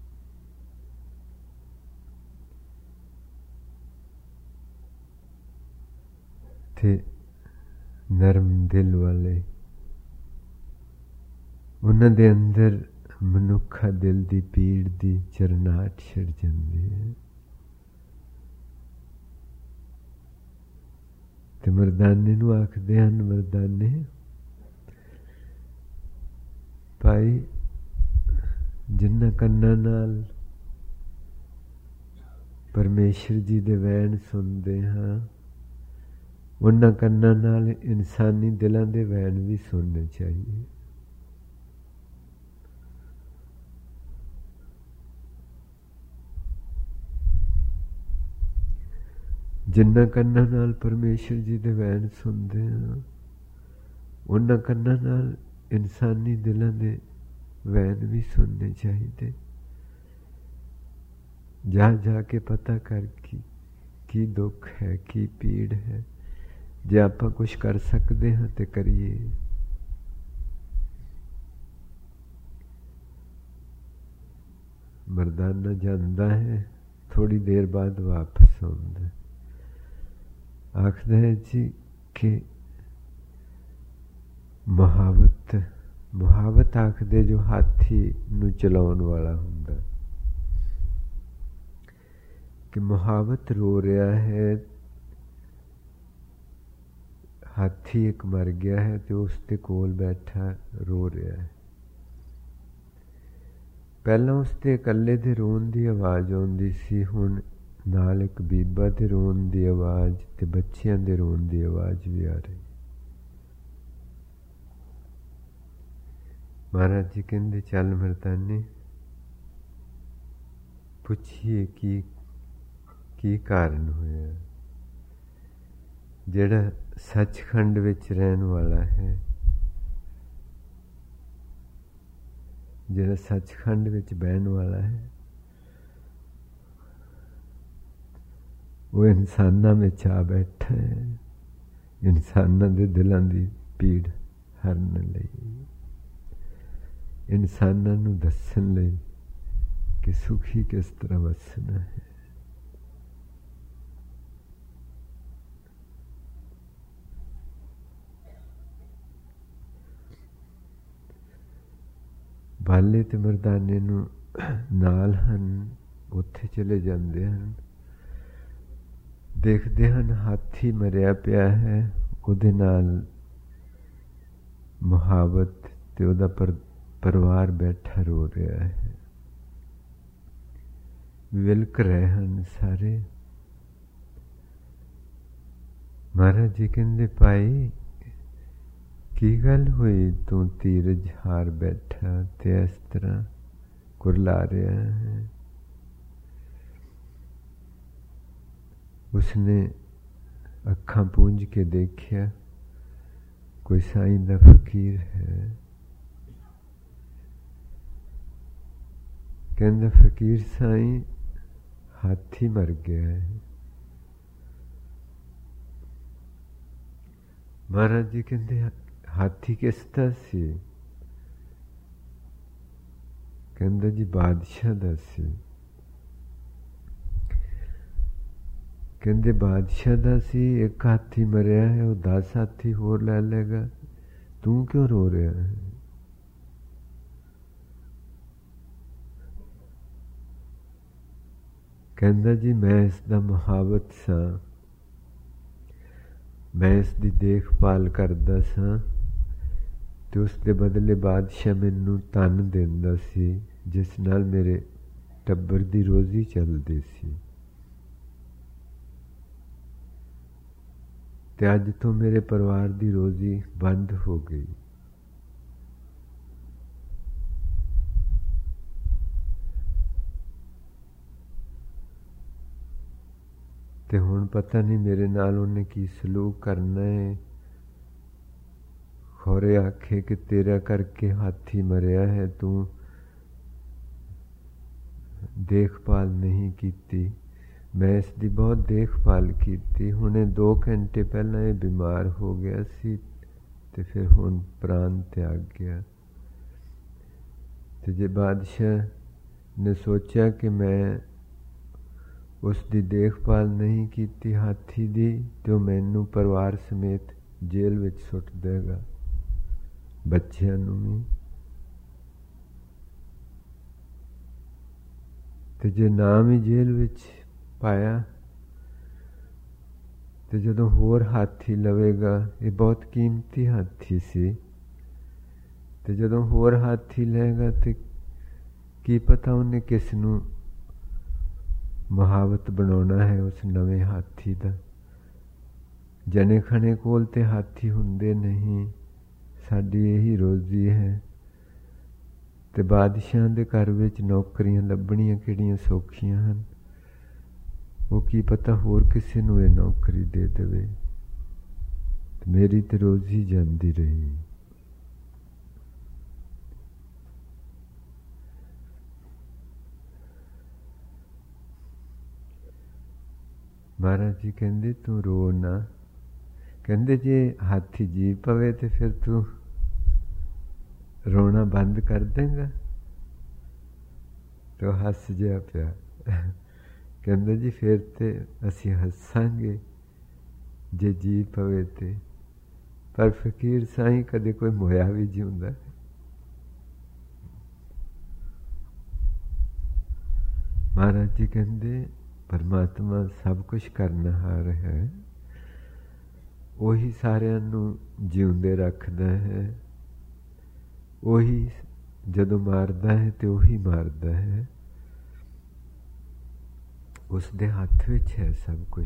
ਤੇ ਨਰਮ ਦਿਲ ਵਾਲੇ, ਉਹਨਾਂ ਦੇ ਅੰਦਰ ਮਨੁੱਖਾ ਦਿਲ ਦੀ ਪੀੜ ਦੀ ਚਰਨਾਹਟ ਛਿੜ ਜਾਂਦੀ ਹੈ। ਤੇ ਮਰਦਾਨੇ ਨੂੰ ਆਖਦੇ ਹਨ, ਮਰਦਾਨੇ ਭਾਈ ਜਿਨ੍ਹਾਂ ਕੰਨਾਂ ਨਾਲ ਪਰਮੇਸ਼ਰ ਜੀ ਦੇ ਵੈਣ ਸੁਣਦੇ ਹਾਂ, ਉਹਨਾਂ ਕੰਨਾਂ ਨਾਲ ਇਨਸਾਨੀ ਦਿਲਾਂ ਦੇ ਵੈਣ ਵੀ ਸੁਣਨੇ ਚਾਹੀਏ। ਜਿਨ੍ਹਾਂ ਕੰਨਾਂ ਨਾਲ ਪਰਮੇਸ਼ਰ ਜੀ ਦੇ ਵੈਣ ਸੁਣਦੇ ਹਾਂ, ਉਹਨਾਂ ਕੰਨਾਂ ਨਾਲ ਇਨਸਾਨੀ ਦਿਲਾਂ ਦੇ ਵੈਣ ਵੀ ਸੁਣਨੇ ਚਾਹੀਦੇ। ਜਾ ਜਾ ਕੇ ਪਤਾ ਕਰ ਕੀ ਦੁੱਖ ਹੈ, ਕੀ ਪੀੜ ਹੈ। ਜੇ ਆਪਾਂ ਕੁਛ ਕਰ ਸਕਦੇ ਹਾਂ ਤੇ ਕਰੀਏ। ਮਰਦਾਨਾ ਜਾਂਦਾ ਹੈ, ਥੋੜੀ ਦੇਰ ਬਾਅਦ ਵਾਪਸ ਆਉਂਦਾ। ਆਖਦਾ ਹੈ ਜੀ ਕਿ ਮੁਹਾਵਤ ਆਖਦੇ ਜੋ ਹਾਥੀ ਨੂੰ ਚਲਾਉਣ ਵਾਲਾ ਹੁੰਦਾ, ਕਿ ਮੁਹਾਵਤ ਰੋ ਰਿਹਾ ਹੈ। ਹਾਥੀ ਇੱਕ ਮਰ ਗਿਆ ਹੈ ਤੇ ਉਸ ਦੇ ਕੋਲ ਬੈਠਾ ਰੋ ਰਿਹਾ ਹੈ। ਪਹਿਲਾਂ ਉਸ ਦੇ ਇਕੱਲੇ ਦੇ ਰੋਣ ਦੀ ਆਵਾਜ਼ ਆਉਂਦੀ ਸੀ, ਹੁਣ ਨਾਲ ਇੱਕ ਬੀਬਾ ਦੇ ਰੋਣ ਦੀ ਆਵਾਜ਼ ਤੇ ਬੱਚਿਆਂ ਦੇ ਰੋਣ ਦੀ ਆਵਾਜ਼ ਵੀ ਆ ਰਹੀ। ਮਹਾਰਾਜ ਜੀ ਕਹਿੰਦੇ, ਚੱਲ ਮਰਦਾਨੇ ਪੁੱਛੀਏ ਕੀ ਕਾਰਨ ਹੋਇਆ। ਜਿਹੜਾ ਸੱਚਖੰਡ ਵਿੱਚ ਰਹਿਣ ਵਾਲਾ ਹੈ, ਜਿਹੜਾ ਸੱਚਖੰਡ ਵਿੱਚ ਬਹਿਣ ਵਾਲਾ ਹੈ, ਉਹ ਇਨਸਾਨਾਂ ਵਿੱਚ ਆ ਬੈਠਾ ਹੈ, ਇਨਸਾਨਾਂ ਦੇ ਦਿਲਾਂ ਦੀ ਪੀੜ ਹਰਨ ਲਈ, ਇਨਸਾਨਾਂ ਨੂੰ ਦੱਸਣ ਲਈ ਕਿ ਸੁਖੀ ਕਿਸ ਤਰ੍ਹਾਂ ਵਸਣਾ ਹੈ। ਬਾਲੇ ਤੇ ਮਰਦਾਨੇ ਨੂੰ ਨਾਲ ਹਨ, ਉੱਥੇ ਚਲੇ ਜਾਂਦੇ ਹਨ। ਦੇਖਦੇ ਹਨ ਹਾਥੀ ਮਰਿਆ ਪਿਆ ਹੈ, ਉਹਦੇ ਨਾਲ ਮੁਹਾਵਤ ਤੇ ਉਹਦਾ ਪਰਿਵਾਰ ਬੈਠਾ ਰੋ ਰਿਹਾ ਹੈ। ਵਿਲਕ ਰਹੇ ਹਨ ਸਾਰੇ। ਮਹਾਰਾਜ ਜੀ ਕਹਿੰਦੇ, ਭਾਈ ਕੀ ਗੱਲ ਹੋਈ, ਤੂੰ ਧੀਰਜ ਹਾਰ ਬੈਠਾ ਤੇ ਇਸ ਤਰ੍ਹਾਂ ਕੁਰਲਾ ਰਿਹਾ ਹੈ। ਉਸਨੇ ਅੱਖਾਂ ਪੂੰਝ ਕੇ ਦੇਖਿਆ, ਕੋਈ ਸਾਈਂ ਦਾ ਫਕੀਰ ਹੈ। ਕਹਿੰਦਾ, ਫਕੀਰ ਸਾਈਂ ਹਾਥੀ ਮਰ ਗਿਆ ਹੈ। ਮਹਾਰਾਜ ਜੀ ਕਹਿੰਦੇ, ਹਾਥੀ ਕਿਸ ਦਾ ਸੀ? ਕਹਿੰਦਾ ਜੀ ਬਾਦਸ਼ਾਹ ਦਾ ਸੀ। ਕਹਿੰਦੇ ਬਾਦਸ਼ਾਹ ਦਾ ਸੀ, ਇੱਕ ਹਾਥੀ ਮਰਿਆ ਹੈ, ਉਹ 10 ਹਾਥੀ ਹੋਰ ਲੈ ਲੇਗਾ, ਤੂੰ ਕਿਉਂ ਰੋ ਰਿਹਾ ਹੈ? ਕਹਿੰਦਾ ਜੀ ਮੈਂ ਇਸ ਦਾ ਮੁਹਾਵਤ ਸਾਂ, ਮੈਂ ਇਸ ਦੀ ਦੇਖਭਾਲ ਕਰਦਾ ਸਾਂ ਤੇ ਉਸ ਦੇ ਬਦਲੇ ਬਾਦਸ਼ਾਹ ਮੈਨੂੰ ਧਨ ਦਿੰਦਾ ਸੀ, ਜਿਸ ਨਾਲ ਮੇਰੇ ਟੱਬਰ ਦੀ ਰੋਜ਼ੀ ਚੱਲਦੀ ਸੀ। ਤੇ ਅੱਜ ਤੋਂ ਮੇਰੇ ਪਰਿਵਾਰ ਦੀ ਰੋਜ਼ੀ ਬੰਦ ਹੋ ਗਈ। ਤੇ ਹੁਣ ਪਤਾ ਨਹੀਂ ਮੇਰੇ ਨਾਲ ਉਹਨੇ ਕੀ ਸਲੂਕ ਕਰਨਾ ਹੈ। ਖੌਰੇ ਆਖੇ ਕਿ ਤੇਰਾ ਕਰਕੇ ਹਾਥੀ ਮਰਿਆ ਹੈ, ਤੂੰ ਦੇਖਭਾਲ ਨਹੀਂ ਕੀਤੀ। ਮੈਂ ਇਸ ਦੀ ਬਹੁਤ ਦੇਖਭਾਲ ਕੀਤੀ। ਹੁਣੇ 2 ਘੰਟੇ ਪਹਿਲਾਂ ਇਹ ਬਿਮਾਰ ਹੋ ਗਿਆ ਸੀ ਤੇ ਫਿਰ ਹੁਣ ਪ੍ਰਾਣ ਤਿਆਗ ਗਿਆ। ਤੇ ਜੇ ਬਾਦਸ਼ਾਹ ਨੇ ਸੋਚਿਆ ਕਿ ਮੈਂ ਉਸ ਦੀ ਦੇਖਭਾਲ ਨਹੀਂ ਕੀਤੀ ਹਾਥੀ ਦੀ, ਤੇ ਉਹ ਮੈਨੂੰ ਪਰਿਵਾਰ ਸਮੇਤ ਜੇਲ੍ਹ ਵਿੱਚ ਸੁੱਟ ਦੇਗਾ, ਬੱਚਿਆਂ ਨੂੰ ਵੀ। ਤੇ ਜੇ ਨਾ ਵੀ ਜੇਲ੍ਹ ਵਿੱਚ ਪਾਇਆ, ਤੇ ਜਦੋਂ ਹੋਰ ਹਾਥੀ ਲਵੇਗਾ, ਇਹ ਬਹੁਤ ਕੀਮਤੀ ਹਾਥੀ ਸੀ, ਤੇ ਜਦੋਂ ਹੋਰ ਹਾਥੀ ਲਏਗਾ ਤੇ ਕੀ ਪਤਾ ਉਹਨੇ ਕਿਸ ਨੂੰ ਮੁਹਾਵਤ ਬਣਾਉਣਾ ਹੈ ਉਸ ਨਵੇਂ ਹਾਥੀ ਦਾ। ਜਣੇ ਖਣੇ ਕੋਲ ਤੇ ਹਾਥੀ ਹੁੰਦੇ ਨਹੀਂ, ਸਾਡੀ ਇਹੀ ਰੋਜ਼ੀ ਹੈ। ਤੇ ਬਾਦਸ਼ਾਹਾਂ ਦੇ ਘਰ ਵਿੱਚ ਨੌਕਰੀਆਂ ਲੱਭਣੀਆਂ ਕਿਹੜੀਆਂ ਸੌਖੀਆਂ ਹਨ। ਉਹ ਕੀ ਪਤਾ ਹੋਰ ਕਿਸੇ ਨੂੰ ਇਹ ਨੌਕਰੀ ਦੇ ਦੇਵੇ। ਮੇਰੀ ਤੇ ਰੋਜ਼ੀ ਜਾਂਦੀ ਰਹੀ। ਮਹਾਰਾਜ ਜੀ ਕਹਿੰਦੇ ਤੂੰ ਰੋ ਨਾ। ਕਹਿੰਦੇ ਜੇ ਹਾਥੀ ਜੀ ਪਵੇ ਤੇ ਫਿਰ ਤੂੰ ਰੋਣਾ ਬੰਦ ਕਰ ਦੇਂਗਾ? ਤੇ ਉਹ ਹੱਸ ਜਿਹਾ ਪਿਆ। ਕਹਿੰਦਾ ਜੀ ਫਿਰ ਤੇ ਅਸੀਂ ਹੱਸਾਂਗੇ ਜੇ ਜੀ ਪਵੇ ਤੇ, ਪਰ ਫਕੀਰ ਸਾਈਂ ਕਦੇ ਕੋਈ ਮੋਇਆ ਵੀ ਜਿਉਂਦਾ। ਮਹਾਰਾਜ ਜੀ ਕਹਿੰਦੇ ਪਰਮਾਤਮਾ ਸਭ ਕੁਛ ਕਰਨਹਾਰ ਹੈ। ਉਹੀ ਸਾਰਿਆਂ ਨੂੰ ਜਿਉਂਦੇ ਰੱਖਦਾ ਹੈ। ਉਹੀ ਜਦੋਂ ਮਾਰਦਾ ਹੈ ਤੇ ਉਹੀ ਮਾਰਦਾ ਹੈ। ਉਸ ਦੇ ਹੱਥ ਵਿੱਚ ਹੈ ਸਭ ਕੁਛ।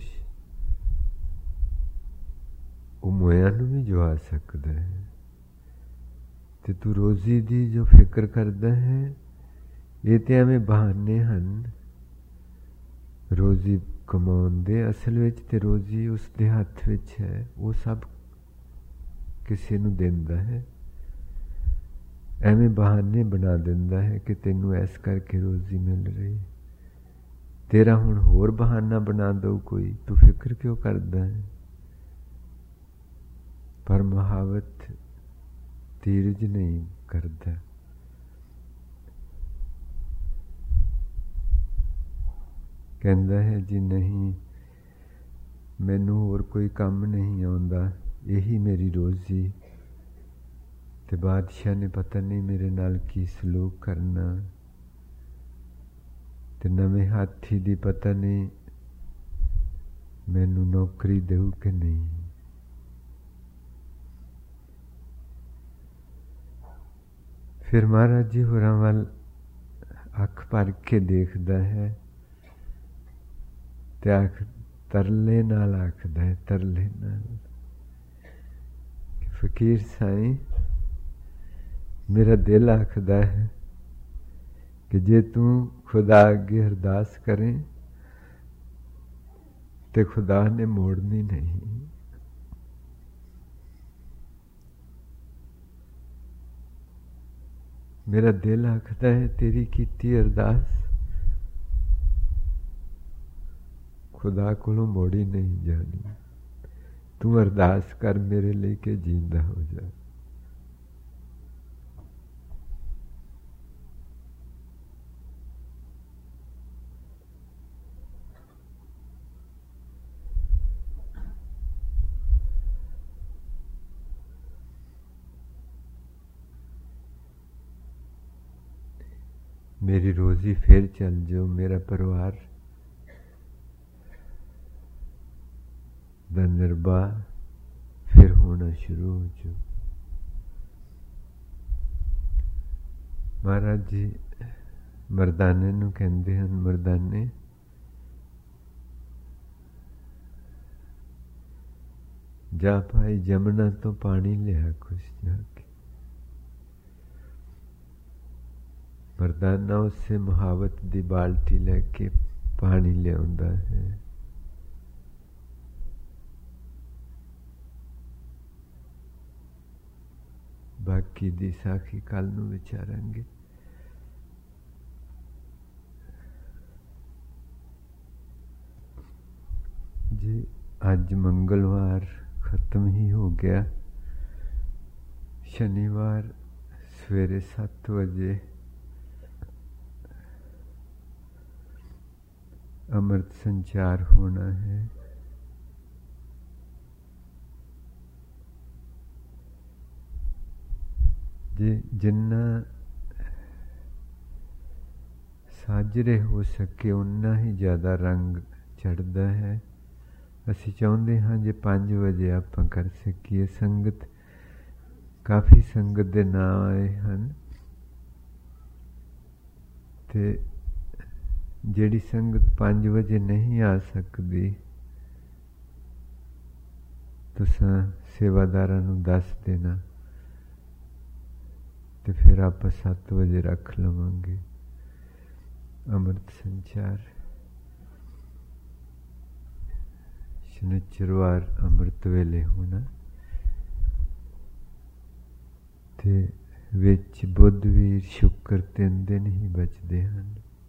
ਉਹ ਮੋਇਆ ਨੂੰ ਵੀ ਜਵਾ ਸਕਦਾ ਹੈ। ਤੇ ਤੂੰ ਰੋਜ਼ੀ ਦੀ ਜੋ ਫਿਕਰ ਕਰਦਾ ਹੈ, ਇਹ ਤੇ ਐਵੇਂ ਬਹਾਨੇ ਹਨ ਰੋਜ਼ੀ ਕਮਾਉਣ ਦੇ। ਅਸਲ ਵਿੱਚ ਤੇ ਰੋਜ਼ੀ ਉਸ ਦੇ ਹੱਥ ਵਿੱਚ ਹੈ। ਉਹ ਸਭ ਕਿਸੇ ਨੂੰ ਦਿੰਦਾ ਹੈ। ਐਵੇਂ ਬਹਾਨੇ ਬਣਾ ਦਿੰਦਾ ਹੈ ਕਿ ਤੈਨੂੰ ਇਸ ਕਰਕੇ ਰੋਜ਼ੀ ਮਿਲ ਰਹੀ। ਤੇਰਾ ਹੁਣ ਹੋਰ ਬਹਾਨਾ ਬਣਾ ਦਊ ਕੋਈ, ਤੂੰ ਫਿਕਰ ਕਿਉਂ ਕਰਦਾ ਹੈ? ਪਰ ਮੁਹਾਵਤ ਧੀਰਜ ਨਹੀਂ ਕਰਦਾ। ਕਹਿੰਦਾ ਹੈ ਜੀ ਨਹੀਂ, ਮੈਨੂੰ ਹੋਰ ਕੋਈ ਕੰਮ ਨਹੀਂ ਆਉਂਦਾ, ਇਹੀ ਮੇਰੀ ਰੋਜ਼ੀ। ਤੇ ਬਾਦਸ਼ਾਹ ਨੇ ਪਤਾ ਨਹੀਂ ਮੇਰੇ ਨਾਲ ਕੀ ਸਲੂਕ ਕਰਨਾ। ਤੇ ਨਵੇਂ ਹਾਥੀ ਦੀ ਪਤਾ ਨਹੀਂ ਮੈਨੂੰ ਨੌਕਰੀ ਦੇਊ ਕਿ ਨਹੀਂ। ਫਿਰ ਮਹਾਰਾਜ ਜੀ ਹੋਰਾਂ ਵੱਲ ਅੱਖ ਭਰ ਕੇ ਦੇਖਦਾ ਹੈ ਤੇ ਤਰਲੇ ਨਾਲ ਆਖਦਾ ਹੈ, ਤਰਲੇ ਨਾਲ, ਕਿ ਫਕੀਰ ਸਾਈਂ ਮੇਰਾ ਦਿਲ ਆਖਦਾ ਹੈ ਕਿ ਜੇ ਤੂੰ ਖੁਦਾ ਅੱਗੇ ਅਰਦਾਸ ਕਰੇ ਤੇ ਖੁਦਾ ਨੇ ਮੋੜਨੀ ਨਹੀਂ। ਮੇਰਾ ਦਿਲ ਆਖਦਾ ਹੈ ਤੇਰੀ ਕੀਤੀ ਅਰਦਾਸ ਖੁਦਾ ਕੋਲੋਂ ਮੋੜੀ ਨਹੀਂ ਜਾਣੀ। ਤੂੰ ਅਰਦਾਸ ਕਰ ਮੇਰੇ ਲਈ ਕਿ ਜਿੰਦਾ ਹੋ ਜਾ। मेरी रोज़ी फिर चल जाओ, मेरा परिवार दा निर्वाह फिर होना शुरू हो जाओ। महाराज जी मर्दाने नूं कहंदे हन, मर्दाने जा भाई जमुना तो पानी लिया कुछ जाके। मर्दाना उससे मुहावत दी बाल्टी लेके पानी लियाउंदा है। बाकी दी साखी कल नूं विचारांगे। जी अज मंगलवार खत्म ही हो गया। शनिवार सवेरे 7 बजे अमृत संचार होना है। जिन्ना साजरे हो सके उन्ना ही ज़्यादा रंग चढ़ता है। असी चाहते हाँ जे 5 बजे आप कर सकीए। संगत काफ़ी संगत दे ना आए हैं ते जिहड़ी संगत 5 बजे नहीं आ सकती तुसां सेवादारां नूं दस देना तो फिर आप 7 बजे रख लवांगे। अमृत संचार शनिचरवार अमृत वेले होना ते विच बुध वीर शुक्र 3 दिन ही बचते हैं।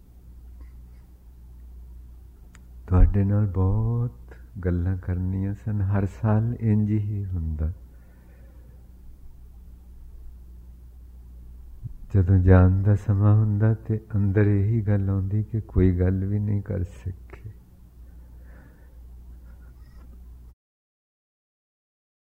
तुहाडे नाल बहुत गल्लां करनियां सन। हर साल इंज ही हुंदा। जदों जान दा समा हुंदा ते अंदर यही गल आउंदी कि कोई गल भी नहीं कर सके।